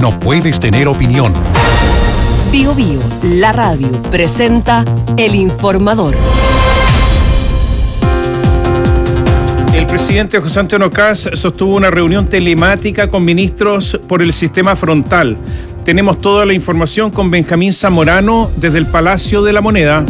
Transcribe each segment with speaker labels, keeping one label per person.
Speaker 1: no puedes tener opinión.
Speaker 2: Bío Bío, la radio, presenta El Informador.
Speaker 3: El presidente José Antonio Kast sostuvo una reunión telemática con ministros por el sistema frontal. Tenemos toda la información con Benjamín Zamorano desde el Palacio de la Moneda.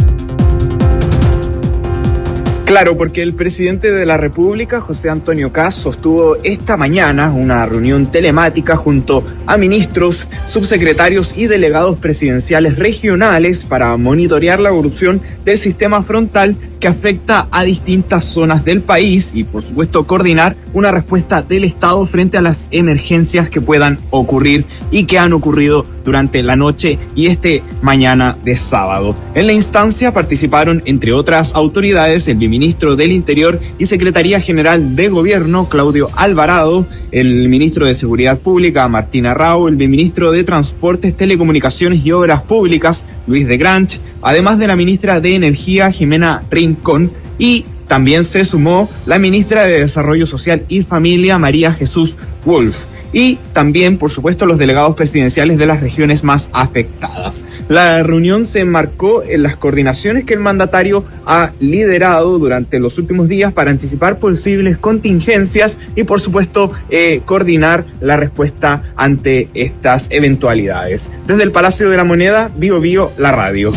Speaker 4: Claro, porque el presidente de la República, José Antonio Kast, sostuvo esta mañana una reunión telemática junto a ministros, subsecretarios y delegados presidenciales regionales para monitorear la evolución del sistema frontal que afecta a distintas zonas del país y, por supuesto, coordinar una respuesta del Estado frente a las emergencias que puedan ocurrir y que han ocurrido durante la noche y mañana de sábado. En la instancia participaron, entre otras autoridades, el ministro del Interior y Secretaría General de Gobierno, Claudio Alvarado, el ministro de Seguridad Pública, Martín Arrau, el ministro de Transportes, Telecomunicaciones y Obras Públicas, Luis de Granch, además de la ministra de Energía, Jimena Rincón, y también se sumó la ministra de Desarrollo Social y Familia, María Jesús Wolf. Y también, por supuesto, los delegados presidenciales de las regiones más afectadas. La reunión se enmarcó en las coordinaciones que el mandatario ha liderado durante los últimos días para anticipar posibles contingencias y, por supuesto, coordinar la respuesta ante estas eventualidades. Desde el Palacio de la Moneda, Bío Bío, la radio.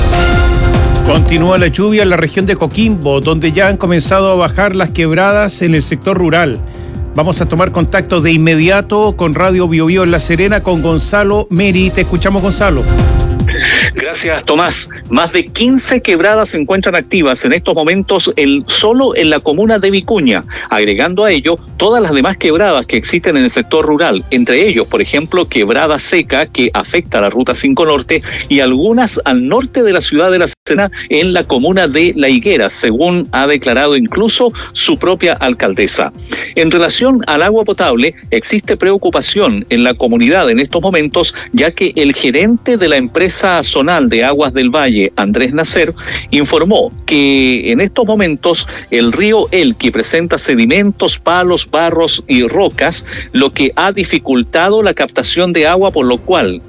Speaker 3: Continúa la lluvia en la región de Coquimbo, donde ya han comenzado a bajar las quebradas en el sector rural. Vamos a tomar contacto de inmediato con Radio Bío Bío en La Serena con Gonzalo Meri. Te escuchamos, Gonzalo.
Speaker 5: Gracias, Tomás. Más de 15 quebradas se encuentran activas en estos momentos solo en la comuna de Vicuña, agregando a ello todas las demás quebradas que existen en el sector rural, entre ellos, por ejemplo, Quebrada Seca, que afecta a la Ruta 5 Norte, y algunas al norte de la ciudad de La Serena, en la comuna de La Higuera, según ha declarado incluso su propia alcaldesa. En relación al agua potable, existe preocupación en la comunidad en estos momentos, ya que el gerente de la empresa zonal de Aguas del Valle, Andrés Nacer, informó que en estos momentos el río Elqui presenta sedimentos, palos, barros y rocas, lo que ha dificultado la captación de agua, por lo cual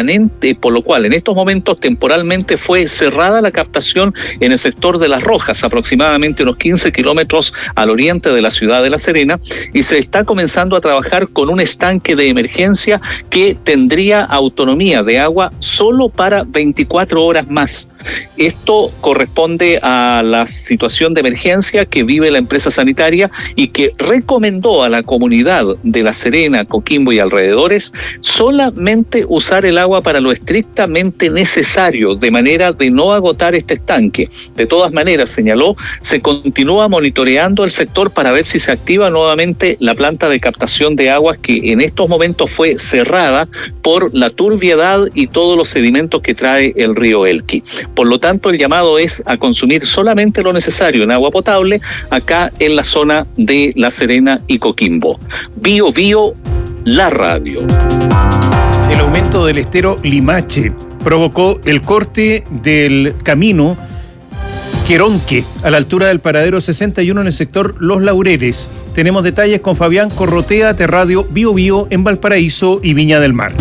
Speaker 5: en estos momentos temporalmente fue cerrada la captación en el sector de Las Rojas, aproximadamente unos 15 kilómetros al oriente de la ciudad de La Serena, y se está comenzando a trabajar con un estanque de emergencia que tendría autonomía de agua solo para 24 horas más. Esto corresponde a la situación de emergencia que vive la empresa sanitaria y que recomendó a la comunidad de La Serena, Coquimbo y alrededores solamente usar el agua para lo estrictamente necesario, de manera de no agotar este estanque. De todas maneras, señaló, se continúa monitoreando el sector para ver si se activa nuevamente la planta de captación de aguas que en estos momentos fue cerrada por la turbiedad y todos los sedimentos que trae el río Elqui. Por lo tanto, el llamado es a consumir solamente lo necesario en agua potable acá en la zona de La Serena y Coquimbo. Bío Bío, la radio.
Speaker 3: El aumento del estero Limache provocó el corte del camino Queronque, a la altura del paradero 61 en el sector Los Laureles. Tenemos detalles con Fabián Corrotea de Radio Bío Bío en Valparaíso y Viña del Mar.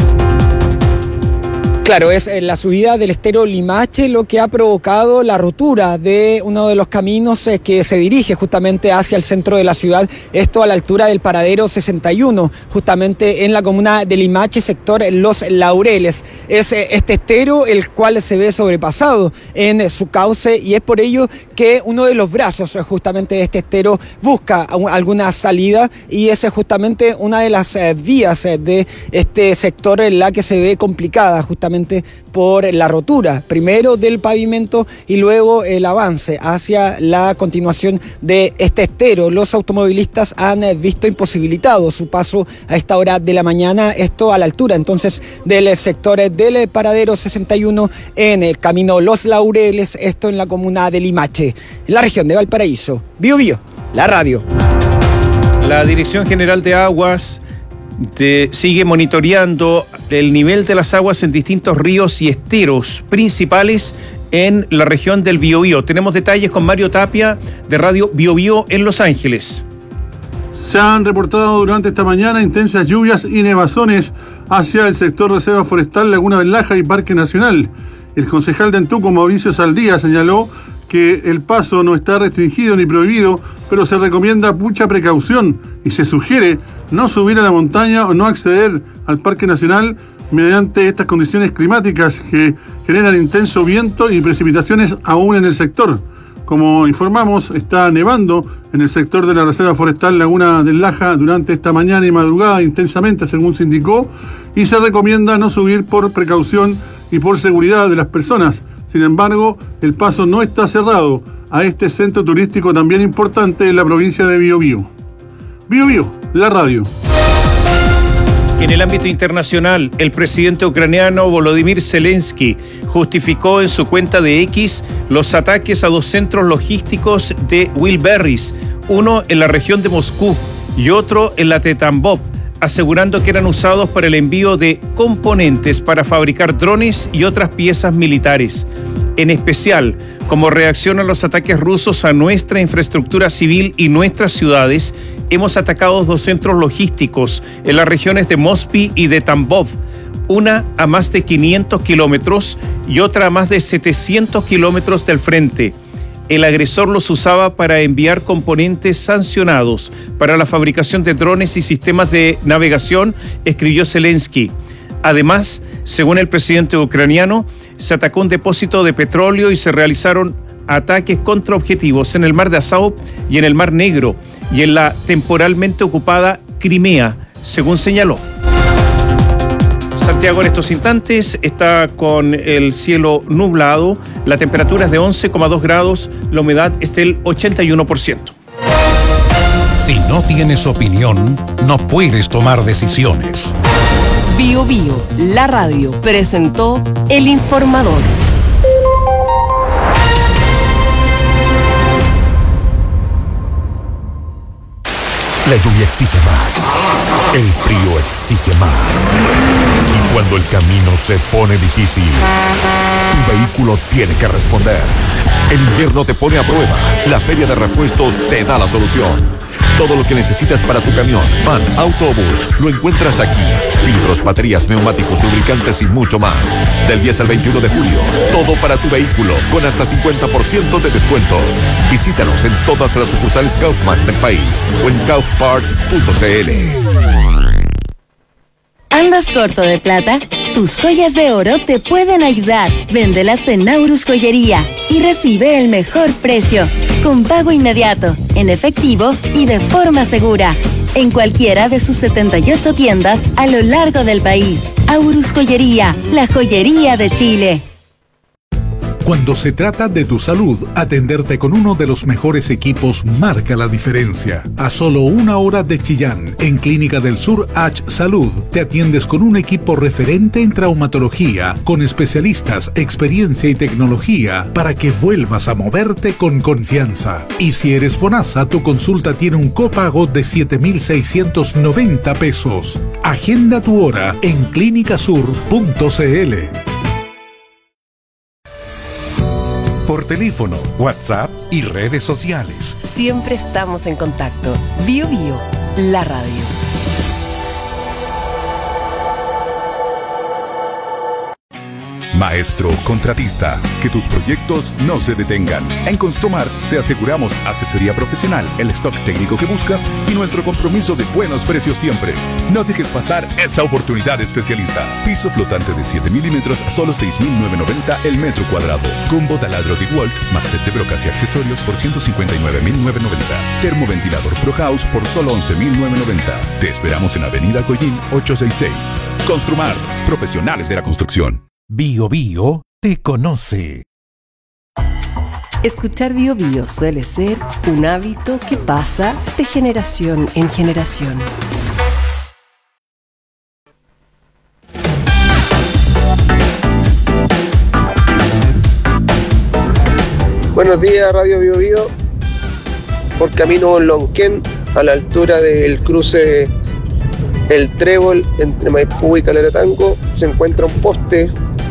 Speaker 6: Claro, es la subida del estero Limache lo que ha provocado la rotura de uno de los caminos que se dirige justamente hacia el centro de la ciudad, esto a la altura del paradero 61, justamente en la comuna de Limache, sector Los Laureles. Es este estero el cual se ve sobrepasado en su cauce y es por ello que uno de los brazos justamente de este estero busca alguna salida y es justamente una de las vías de este sector en la que se ve complicada justamente por la rotura, primero del pavimento y luego el avance hacia la continuación de este estero. Los automovilistas han visto imposibilitado su paso a esta hora de la mañana, esto a la altura entonces del sector del paradero 61 en el camino Los Laureles, esto en la comuna de Limache, en la región de Valparaíso. Bío Bío, la radio.
Speaker 3: La Dirección General de Aguas sigue monitoreando el nivel de las aguas en distintos ríos y esteros principales en la región del Biobío. Tenemos detalles con Mario Tapia de Radio Biobío en Los Ángeles.
Speaker 7: Se han reportado durante esta mañana intensas lluvias y nevazones
Speaker 1: hacia el sector Reserva Forestal Laguna del Laja y Parque Nacional. El concejal de Antuco, Mauricio Saldía, señaló que el paso no está restringido ni prohibido, pero se recomienda mucha precaución y se sugiere no subir a la montaña o no acceder al Parque Nacional mediante estas condiciones climáticas que generan intenso viento y precipitaciones aún en el sector. Como informamos, está nevando en el sector de la Reserva Forestal Laguna del Laja durante esta mañana y madrugada intensamente, según se indicó, y se recomienda no subir por precaución y por seguridad de las personas. Sin embargo, el paso no está cerrado a este centro turístico también importante en la provincia de Biobío. Biobío, la radio.
Speaker 3: En el ámbito internacional, el presidente ucraniano Volodymyr Zelensky justificó en su cuenta de X los ataques a 2 centros logísticos de Wilberris, uno en la región de Moscú y otro en la de Tambov, asegurando que eran usados para el envío de componentes para fabricar drones y otras piezas militares. En especial, como reacción a los ataques rusos a nuestra infraestructura civil y nuestras ciudades, hemos atacado 2 centros logísticos en las regiones de Mosby y de Tambov, una a más de 500 kilómetros y otra a más de 700 kilómetros del frente. El agresor los usaba para enviar componentes sancionados para la fabricación de drones y sistemas de navegación, escribió Zelensky. Además, según el presidente ucraniano, se atacó un depósito de petróleo y se realizaron ataques contra objetivos en el mar de Azov y en el mar Negro y en la temporalmente ocupada Crimea, según señaló. Santiago en estos instantes está con el cielo nublado, la temperatura es de 11,2 grados, la humedad es del 81%.
Speaker 7: Si no tienes opinión, no puedes tomar decisiones.
Speaker 2: Biobío, la radio, presentó El Informador.
Speaker 8: La lluvia exige más, el frío exige más. Y cuando el camino se pone difícil, tu vehículo tiene que responder. El invierno te pone a prueba. La Feria de Repuestos te da la solución. Todo lo que necesitas para tu camión, van, autobús, lo encuentras aquí. Filtros, baterías, neumáticos, lubricantes y mucho más. Del 10 al 21 de julio, todo para tu vehículo, con hasta 50% de descuento. Visítanos en todas las sucursales Kaufman del país o en kaufpart.cl.
Speaker 9: ¿Andas corto de plata? Tus joyas de oro te pueden ayudar. Véndelas en Naurus Joyería y recibe el mejor precio, con pago inmediato, en efectivo y de forma segura. En cualquiera de sus 78 tiendas a lo largo del país. Aurus Joyería, la joyería de Chile.
Speaker 7: Cuando se trata de tu salud, atenderte con uno de los mejores equipos marca la diferencia. A solo 1 hora de Chillán, en Clínica del Sur H Salud, te atiendes con un equipo referente en traumatología, con especialistas, experiencia y tecnología, para que vuelvas a moverte con confianza. Y si eres FONASA, tu consulta tiene un copago de 7,690 pesos. Agenda tu hora en clinicasur.cl. Por teléfono, WhatsApp y redes sociales.
Speaker 2: Siempre estamos en contacto. Biobío, la radio.
Speaker 8: Maestro contratista, que tus proyectos no se detengan. En Construmart te aseguramos asesoría profesional, el stock técnico que buscas y nuestro compromiso de buenos precios siempre. No dejes pasar esta oportunidad especialista. Piso flotante de 7 milímetros, solo 6,990 el metro cuadrado. Combo taladro DeWalt más set de brocas y accesorios por 159,990. Termoventilador Pro House por solo 11,990. Te esperamos en Avenida Coyín 866. Construmart, profesionales de la construcción.
Speaker 7: Biobío te conoce.
Speaker 2: Escuchar Biobío suele ser un hábito que pasa de generación en generación.
Speaker 10: Buenos días, Radio Biobío. Por camino en Lonquén, a la altura del cruce El Trébol entre Maipú y Caleratango, se encuentra un poste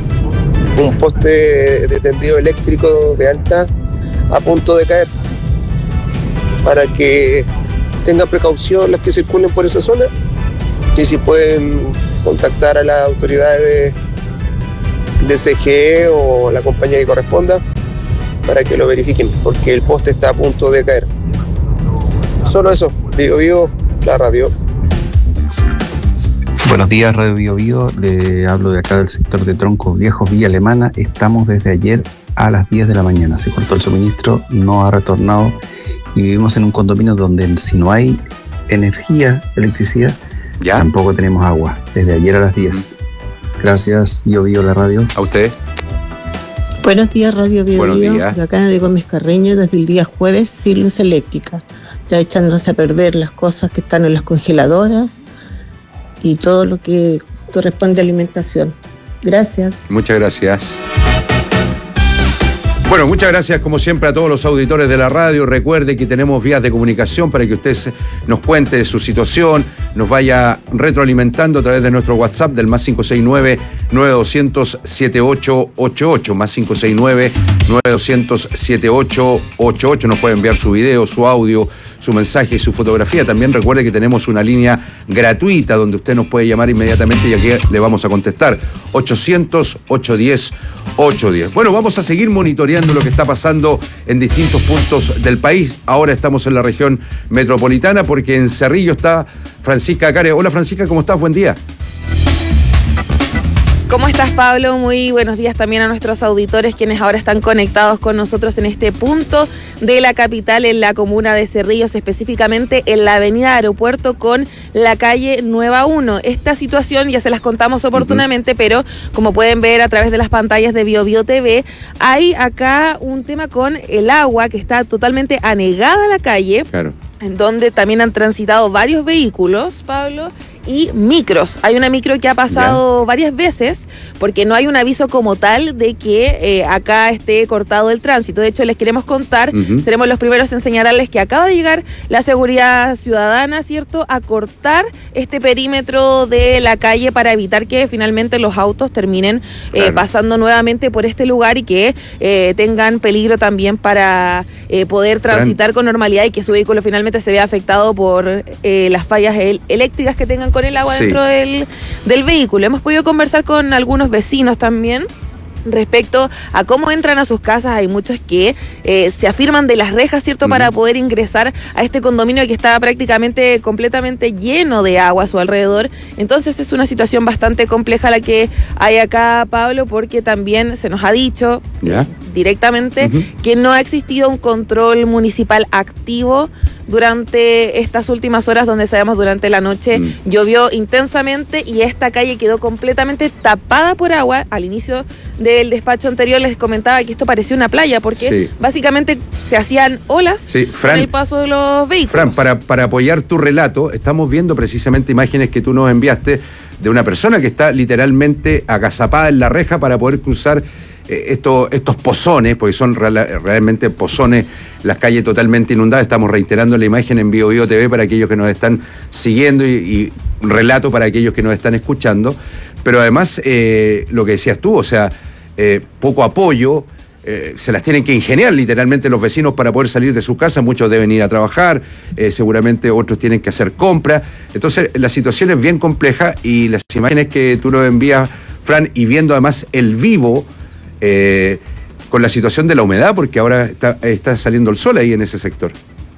Speaker 10: de tendido eléctrico de alta a punto de caer. Para que tengan precaución las que circulen por esa zona y si pueden contactar a las autoridades de CGE o la compañía que corresponda para que lo verifiquen, porque el poste está a punto de caer. Solo eso, Bio Bio, la radio.
Speaker 11: Buenos días, Radio Bio Bio. Le hablo de acá del sector de Troncos Viejos, Villa Alemana. Estamos desde ayer a las 10 de la mañana. Se cortó el suministro, no ha retornado y vivimos en un condominio donde si no hay energía, electricidad,
Speaker 12: ¿ya?
Speaker 11: Tampoco tenemos agua. Desde ayer a las 10. Gracias, Bio Bio, la radio.
Speaker 12: ¿A usted?
Speaker 13: Buenos días, Radio Bio
Speaker 12: Buenos
Speaker 13: Bio.
Speaker 12: días.
Speaker 13: Yo acá de Gómez Carreño desde el día jueves sin luz eléctrica. Ya echándose a perder las cosas que están en las congeladoras y todo lo que corresponde a alimentación. Gracias.
Speaker 12: Muchas gracias. Bueno, muchas gracias como siempre a todos los auditores de la radio. Recuerde que tenemos vías de comunicación para que usted nos cuente su situación, nos vaya retroalimentando a través de nuestro WhatsApp del más 569-9200-7888, más 569-9200-7888. Nos puede enviar su video, su audio, su mensaje y su fotografía. También recuerde que tenemos una línea gratuita donde usted nos puede llamar inmediatamente y aquí le vamos a contestar. 800-810-810. Bueno, vamos a seguir monitoreando lo que está pasando en distintos puntos del país. Ahora estamos en la región metropolitana porque en Cerrillo está Francisca Acare. Hola Francisca, ¿cómo estás? Buen día.
Speaker 14: ¿Cómo estás, Pablo? Muy buenos días también a nuestros auditores, quienes ahora están conectados con nosotros en este punto de la capital, en la comuna de Cerrillos, específicamente en la avenida Aeropuerto con la calle Nueva 1. Esta situación ya se las contamos oportunamente, pero como pueden ver a través de las pantallas de Bio Bio TV, hay acá un tema con el agua que está totalmente anegada a la calle.
Speaker 12: Claro.
Speaker 14: En donde también han transitado varios vehículos, Pablo, y micros. Hay una micro que ha pasado varias veces porque no hay un aviso como tal de que acá esté cortado el tránsito. De hecho, les queremos contar, seremos los primeros en señalarles que acaba de llegar la seguridad ciudadana, ¿cierto?, a cortar este perímetro de la calle para evitar que finalmente los autos terminen pasando nuevamente por este lugar y que tengan peligro también para poder transitar con normalidad y que su vehículo finalmente se vea afectado por las fallas eléctricas que tengan con el agua dentro del vehículo. Hemos podido conversar con algunos vecinos también respecto a cómo entran a sus casas. Hay muchos que se afirman de las rejas, ¿cierto?, para poder ingresar a este condominio que está prácticamente completamente lleno de agua a su alrededor. Entonces es una situación bastante compleja la que hay acá, Pablo, porque también se nos ha dicho directamente que no ha existido un control municipal activo durante estas últimas horas, donde sabemos durante la noche llovió intensamente y esta calle quedó completamente tapada por agua. Al inicio del despacho anterior les comentaba que esto parecía una playa porque básicamente se hacían olas
Speaker 12: Fran,
Speaker 14: con el paso de los vehículos.
Speaker 12: Fran, para apoyar tu relato, estamos viendo precisamente imágenes que tú nos enviaste de una persona que está literalmente agazapada en la reja para poder cruzar estos pozones, porque son realmente pozones, las calles totalmente inundadas. Estamos reiterando la imagen en Bio Bio TV para aquellos que nos están siguiendo y relato para aquellos que nos están escuchando. Pero además, lo que decías tú, o sea, poco apoyo, se las tienen que ingeniar literalmente los vecinos para poder salir de sus casas. Muchos deben ir a trabajar, seguramente otros tienen que hacer compras. Entonces, la situación es bien compleja y las imágenes que tú nos envías, Fran, y viendo además el vivo, con la situación de la humedad, porque ahora está saliendo el sol ahí en ese sector.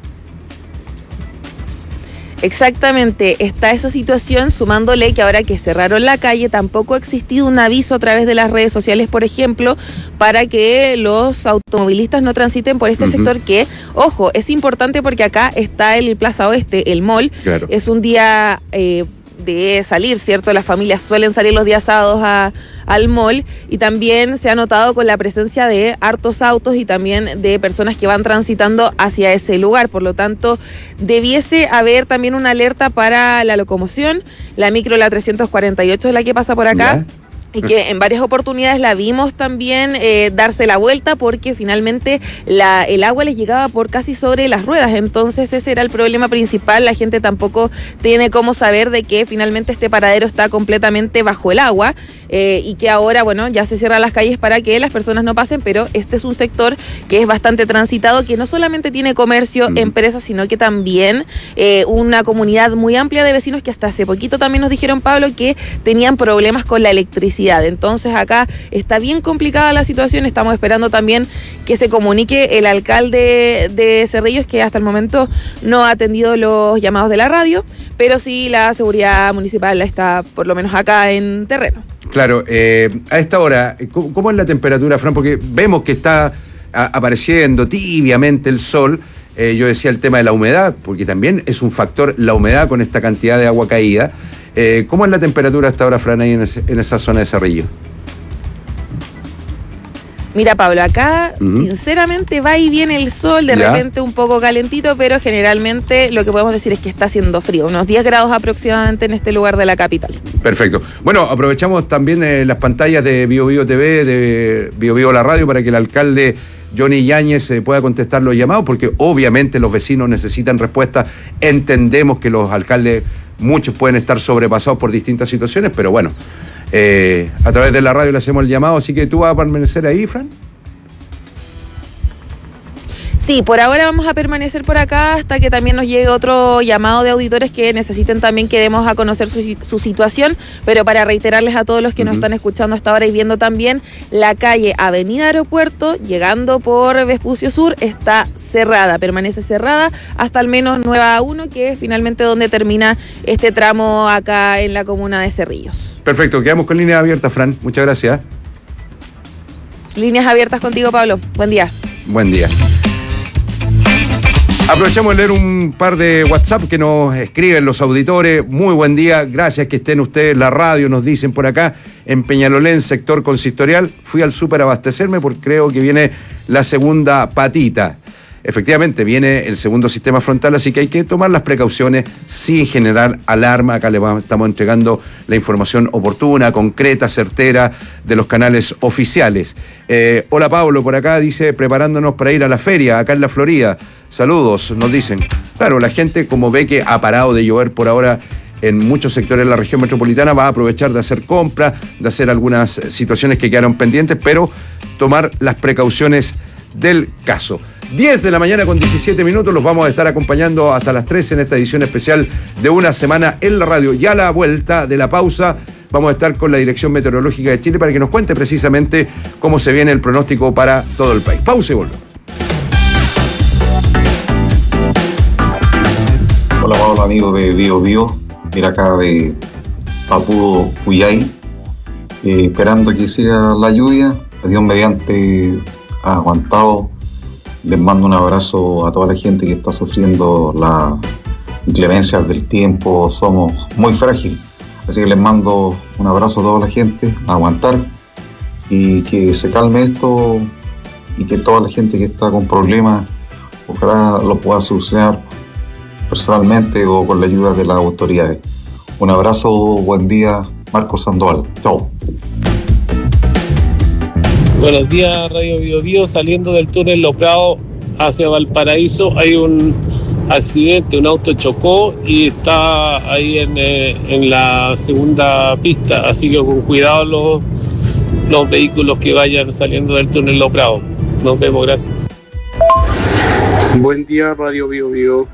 Speaker 14: Exactamente, está esa situación, sumándole que ahora que cerraron la calle tampoco ha existido un aviso a través de las redes sociales, por ejemplo, para que los automovilistas no transiten por este sector que, ojo, es importante porque acá está el Plaza Oeste, el mall, es un día de salir, ¿cierto? Las familias suelen salir los días sábados al mall y también se ha notado con la presencia de hartos autos y también de personas que van transitando hacia ese lugar. Por lo tanto, debiese haber también una alerta para la locomoción. La micro, la 348 es la que pasa por acá. Y que en varias oportunidades la vimos también darse la vuelta porque finalmente el agua les llegaba por casi sobre las ruedas. Entonces ese era el problema principal. La gente tampoco tiene cómo saber de que finalmente este paradero está completamente bajo el agua y que ahora, bueno, ya se cierran las calles para que las personas no pasen, pero este es un sector que es bastante transitado, que no solamente tiene comercio, empresas, sino que también una comunidad muy amplia de vecinos que hasta hace poquito también nos dijeron, Pablo, que tenían problemas con la electricidad. Entonces acá está bien complicada la situación. Estamos esperando también que se comunique el alcalde de Cerrillos, que hasta el momento no ha atendido los llamados de la radio, pero sí la seguridad municipal está por lo menos acá en terreno.
Speaker 12: Claro, a esta hora, ¿cómo es la temperatura, Fran? Porque vemos que está apareciendo tibiamente el sol. Yo decía el tema de la humedad, porque también es un factor la humedad con esta cantidad de agua caída. ¿Cómo es la temperatura hasta ahora, Fran, ahí en esa zona de Cerrillo?
Speaker 14: Mira, Pablo, acá sinceramente va y viene el sol, de repente un poco calentito, pero generalmente lo que podemos decir es que está haciendo frío, unos 10 grados aproximadamente en este lugar de la capital.
Speaker 12: Perfecto. Bueno, aprovechamos también las pantallas de Bio Bio TV, de Bio Bio La Radio, para que el alcalde Johnny Yáñez pueda contestar los llamados, porque obviamente los vecinos necesitan respuesta. Entendemos que los alcaldes, muchos pueden estar sobrepasados por distintas situaciones, pero bueno, a través de la radio le hacemos el llamado, así que tú vas a permanecer ahí, Fran.
Speaker 14: Sí, por ahora vamos a permanecer por acá hasta que también nos llegue otro llamado de auditores que necesiten también que demos a conocer su situación, pero para reiterarles a todos los que nos están escuchando hasta ahora y viendo también, la calle Avenida Aeropuerto, llegando por Vespucio Sur, está cerrada, permanece cerrada hasta al menos Nueva 1, que es finalmente donde termina este tramo acá en la comuna de Cerrillos.
Speaker 12: Perfecto, quedamos con líneas abiertas, Fran, muchas gracias.
Speaker 14: Líneas abiertas contigo, Pablo, buen día.
Speaker 12: Buen día. Aprovechamos de leer un par de WhatsApp que nos escriben los auditores. Muy buen día, gracias que estén ustedes en la radio, nos dicen por acá. En Peñalolén, sector consistorial, fui al súper a abastecerme porque creo que viene la segunda patita. Efectivamente, viene el segundo sistema frontal, así que hay que tomar las precauciones sin generar alarma. Acá le estamos entregando la información oportuna, concreta, certera de los canales oficiales. Hola Pablo, por acá dice, preparándonos para ir a la feria, acá en la Florida. Saludos, nos dicen. Claro, la gente, como ve que ha parado de llover por ahora en muchos sectores de la región metropolitana, va a aprovechar de hacer compras, de hacer algunas situaciones que quedaron pendientes, pero tomar las precauciones del caso. 10 de la mañana con 17 minutos, los vamos a estar acompañando hasta las 13 en esta edición especial de Una Semana en la Radio. Ya a la vuelta de la pausa vamos a estar con la Dirección Meteorológica de Chile para que nos cuente precisamente cómo se viene el pronóstico para todo el país. Pausa y volvemos.
Speaker 15: Hola Pablo, amigo de Bio Bio, mira acá de Papudo, Cuyay, esperando que siga la lluvia, Dios mediante ha aguantado. Les mando un abrazo a toda la gente que está sufriendo las inclemencias del tiempo, somos muy frágiles, así que les mando un abrazo a toda la gente, a aguantar y que se calme esto y que toda la gente que está con problemas, ojalá lo pueda solucionar personalmente o con la ayuda de las autoridades. Un abrazo, buen día, Marco Sandoval. Chao.
Speaker 16: Buenos días, Radio Bio Bio. Saliendo del túnel Los Prados hacia Valparaíso hay un accidente, un auto chocó y está ahí en la segunda pista, así que con cuidado los vehículos que vayan saliendo del túnel Los Prados. Nos vemos, gracias.
Speaker 17: Buen día, Radio Bio Bio.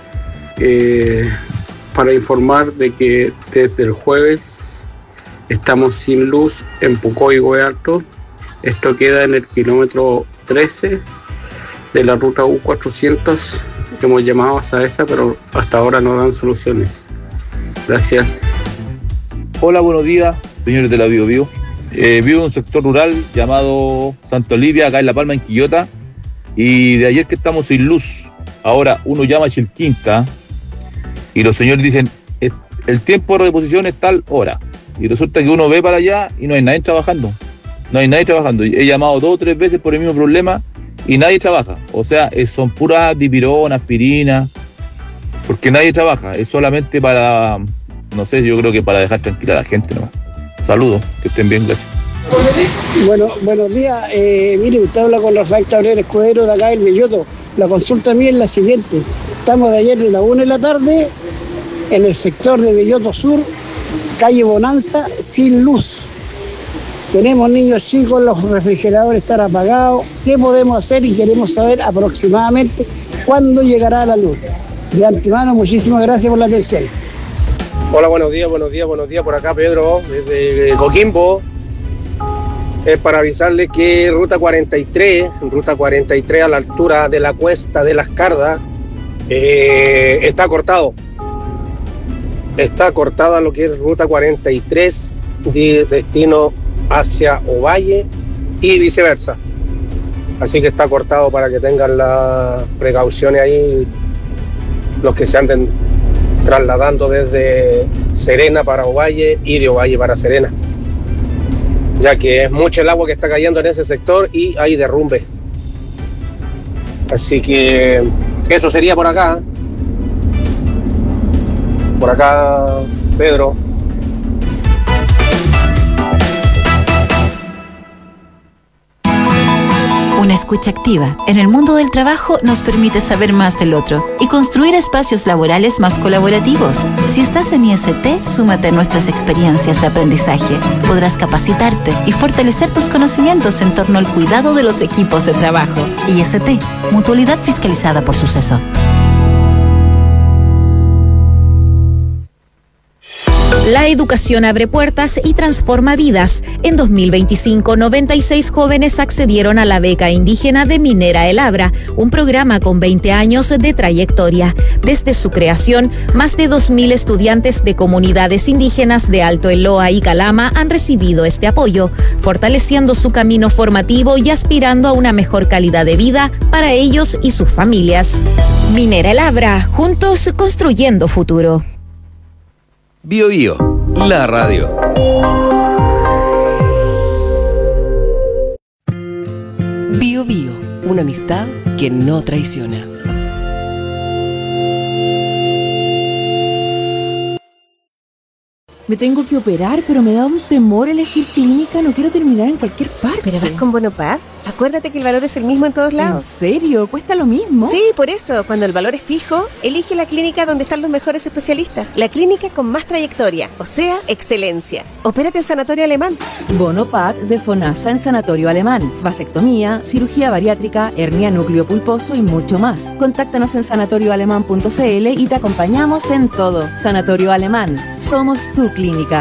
Speaker 17: Para informar de que desde el jueves estamos sin luz en Pucó y Goialto. Esto queda en el kilómetro 13 de la ruta U400. Hemos llamado a SAESA, pero hasta ahora no dan soluciones. Gracias.
Speaker 18: Hola, buenos días, señores de la Bio Bio. Vivo en un sector rural llamado Santa Olivia, acá en La Palma, en Quillota, y de ayer que estamos sin luz. Ahora uno llama a Chilquinta y los señores dicen, el tiempo de reposición es tal hora. Y resulta que uno ve para allá y no hay nadie trabajando. No hay nadie trabajando. He llamado 2 o 3 veces por el mismo problema y nadie trabaja. O sea, son puras dipirona, aspirina, porque nadie trabaja. Es solamente para, no sé, yo creo que para dejar tranquila a la gente nomás. Saludos, que estén bien, gracias.
Speaker 19: Bueno, buenos días. Mire, usted habla con Rafael Cabrera Escudero de acá del Belloto. La consulta mía es la siguiente. Estamos de ayer de la 1 de la tarde en el sector de Belloto Sur, calle Bonanza, sin luz. Tenemos niños chicos, los refrigeradores están apagados. ¿Qué podemos hacer? Y queremos saber aproximadamente cuándo llegará la luz. De antemano, muchísimas gracias por la atención.
Speaker 20: Hola, buenos días. Por acá, Pedro, desde Coquimbo. Es para avisarle que ruta 43 a la altura de la cuesta de Las Cardas, está cortado. Está cortada lo que es ruta 43 de destino hacia Ovalle y viceversa. Así que está cortado para que tengan las precauciones ahí los que se anden trasladando desde Serena para Ovalle y de Ovalle para Serena, ya que es mucho el agua que está cayendo en ese sector y hay derrumbe. Así que eso sería por acá. Por acá, Pedro.
Speaker 21: Una escucha activa en el mundo del trabajo nos permite saber más del otro y construir espacios laborales más colaborativos. Si estás en IST, súmate a nuestras experiencias de aprendizaje. Podrás capacitarte y fortalecer tus conocimientos en torno al cuidado de los equipos de trabajo. IST, Mutualidad Fiscalizada por Suceso.
Speaker 22: La educación abre puertas y transforma vidas. En 2025, 96 jóvenes accedieron a la beca indígena de Minera El Abra, un programa con 20 años de trayectoria. Desde su creación, más de 2.000 estudiantes de comunidades indígenas de Alto Eloa y Calama han recibido este apoyo, fortaleciendo su camino formativo y aspirando a una mejor calidad de vida para ellos y sus familias. Minera El Abra, juntos construyendo futuro.
Speaker 23: Bio Bio, la radio.
Speaker 2: Bio Bio, una amistad que no traiciona.
Speaker 24: Me tengo que operar, pero me da un temor elegir clínica. No quiero terminar en cualquier parte.
Speaker 25: ¿Pero vas con Bonopad? Acuérdate que el valor es el mismo en todos lados.
Speaker 24: ¿En serio? ¿Cuesta lo mismo?
Speaker 25: Sí, por eso. Cuando el valor es fijo, elige la clínica donde están los mejores especialistas. La clínica con más trayectoria, o sea, excelencia. Opérate en Sanatorio Alemán.
Speaker 24: Bonopad de FONASA en Sanatorio Alemán. Vasectomía, cirugía bariátrica, hernia núcleo pulposo y mucho más. Contáctanos en sanatorioalemán.cl y te acompañamos en todo. Sanatorio Alemán. Somos tu clínica.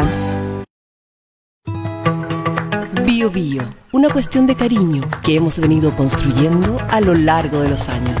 Speaker 2: Bio Bio, una cuestión de cariño que hemos venido construyendo a lo largo de los años.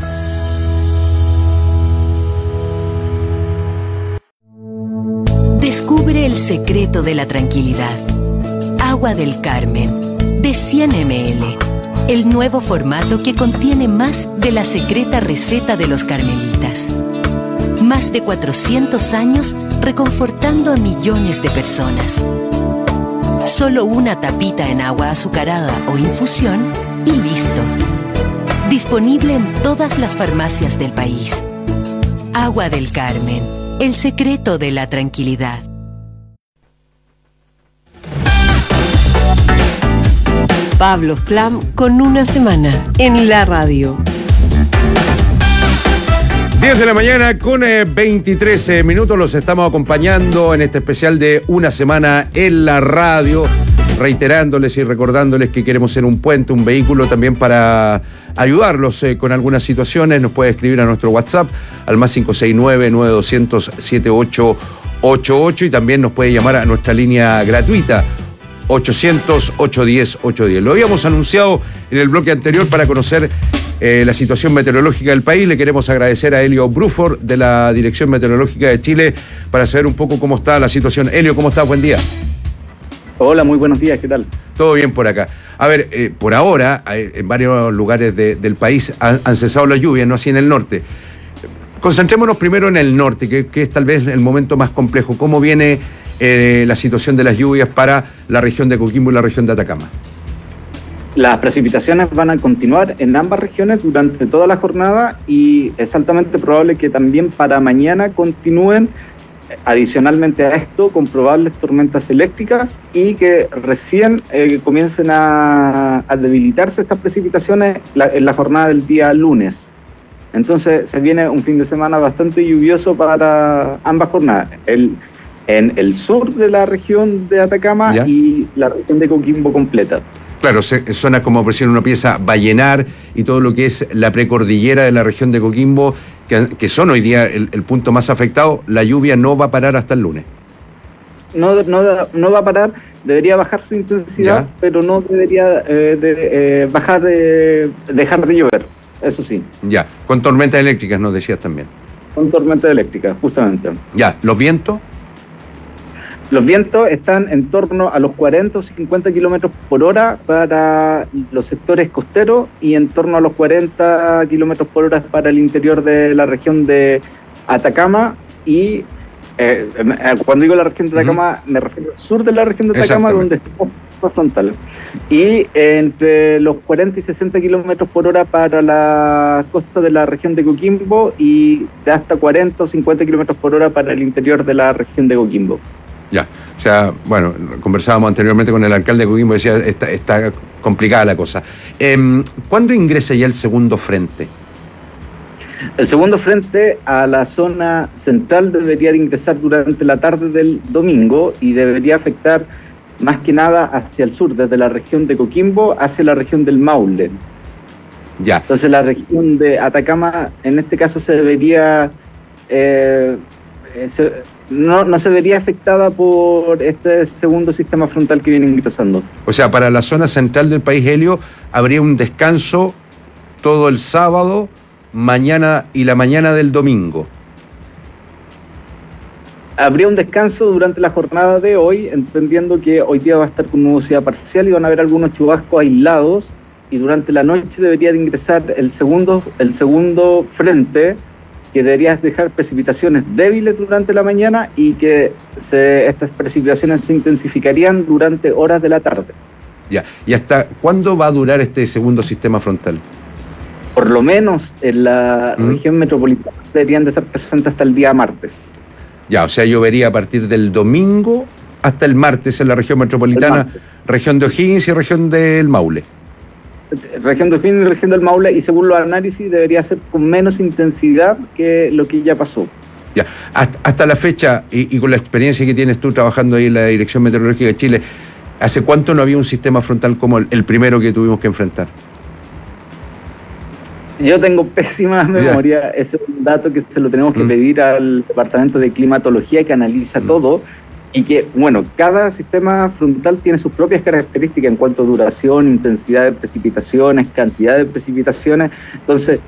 Speaker 26: Descubre el secreto de la tranquilidad. Agua del Carmen, de 100 ml. El nuevo formato que contiene más de la secreta receta de los carmelitas. Más de 400 años reconfortando a millones de personas. Solo una tapita en agua azucarada o infusión y listo. Disponible en todas las farmacias del país. Agua del Carmen, el secreto de la tranquilidad.
Speaker 2: Pablo Flam con una semana en la radio.
Speaker 12: 10 de la mañana con 23 minutos. Los estamos acompañando en este especial de una semana en la radio, reiterándoles y recordándoles que queremos ser un puente, un vehículo también para ayudarlos con algunas situaciones. Nos puede escribir a nuestro WhatsApp al más 569-9200-7888 y también nos puede llamar a nuestra línea gratuita 800-810-810. Lo habíamos anunciado en el bloque anterior para conocer la situación meteorológica del país. Le queremos agradecer a Helio Bruford de la Dirección Meteorológica de Chile para saber un poco cómo está la situación. Helio, ¿cómo estás? Buen día.
Speaker 27: Hola, muy buenos días, ¿qué tal?
Speaker 12: Todo bien por acá. A ver, por ahora, en varios lugares del país han cesado las lluvias, no así en el norte. Concentrémonos primero en el norte, que es tal vez el momento más complejo. ¿Cómo viene la situación de las lluvias para la región de Coquimbo y la región de Atacama?
Speaker 27: Las precipitaciones van a continuar en ambas regiones durante toda la jornada y es altamente probable que también para mañana continúen adicionalmente a esto, con probables tormentas eléctricas y que recién comiencen a debilitarse estas precipitaciones en la jornada del día lunes. Entonces se viene un fin de semana bastante lluvioso para ambas jornadas, en el sur de la región de Atacama y la región de Coquimbo completa.
Speaker 12: Claro, zonas como por ejemplo uno piensa Vallenar y todo lo que es la precordillera de la región de Coquimbo, que son hoy día el punto más afectado. La lluvia no va a parar hasta el lunes.
Speaker 27: No va a parar, debería bajar su intensidad, pero no debería dejar de llover, eso sí.
Speaker 12: Ya, con tormentas eléctricas nos decías también.
Speaker 27: Con tormentas eléctricas, justamente.
Speaker 12: Ya, ¿los vientos?
Speaker 27: Los vientos están en torno a los 40 o 50 kilómetros por hora para los sectores costeros y en torno a los 40 kilómetros por hora para el interior de la región de Atacama. Y cuando digo la región de Atacama, me refiero al sur de la región de Atacama, donde estamos más frontales. Y entre los 40 y 60 kilómetros por hora para la costa de la región de Coquimbo y de hasta 40 o 50 kilómetros por hora para el interior de la región de Coquimbo.
Speaker 12: Ya, o sea, bueno, conversábamos anteriormente con el alcalde de Coquimbo, decía, está complicada la cosa. ¿Cuándo ingresa ya el segundo frente?
Speaker 27: El segundo frente a la zona central debería de ingresar durante la tarde del domingo y debería afectar más que nada hacia el sur, desde la región de Coquimbo hacia la región del Maule.
Speaker 12: Ya.
Speaker 27: Entonces la región de Atacama, en este caso, se debería... no se vería afectada por este segundo sistema frontal que viene ingresando.
Speaker 12: O sea, para la zona central del país, Helio, habría un descanso todo el sábado, mañana y la mañana del domingo.
Speaker 27: Habría un descanso durante la jornada de hoy, entendiendo que hoy día va a estar con nubosidad parcial y van a haber algunos chubascos aislados, y durante la noche debería de ingresar el segundo frente, que debería dejar precipitaciones débiles durante la mañana y que estas precipitaciones se intensificarían durante horas de la tarde.
Speaker 12: Ya. ¿Y hasta cuándo va a durar este segundo sistema frontal?
Speaker 27: Por lo menos en la región metropolitana deberían de estar presentes hasta el día martes.
Speaker 12: Ya, o sea, llovería a partir del domingo hasta el martes en la región metropolitana, región de O'Higgins y región del Maule.
Speaker 27: Región de O'Higgins y región del Maule, y según los análisis debería ser con menos intensidad que lo que ya pasó.
Speaker 12: Ya, hasta la fecha, y con la experiencia que tienes tú trabajando ahí en la Dirección Meteorológica de Chile, ¿hace cuánto no había un sistema frontal como el primero que tuvimos que enfrentar?
Speaker 27: Yo tengo pésima memoria, ese es un dato que se lo tenemos que pedir al Departamento de Climatología, que analiza todo, y que, bueno, cada sistema frontal tiene sus propias características en cuanto a duración, intensidad de precipitaciones, cantidad de precipitaciones. Entonces,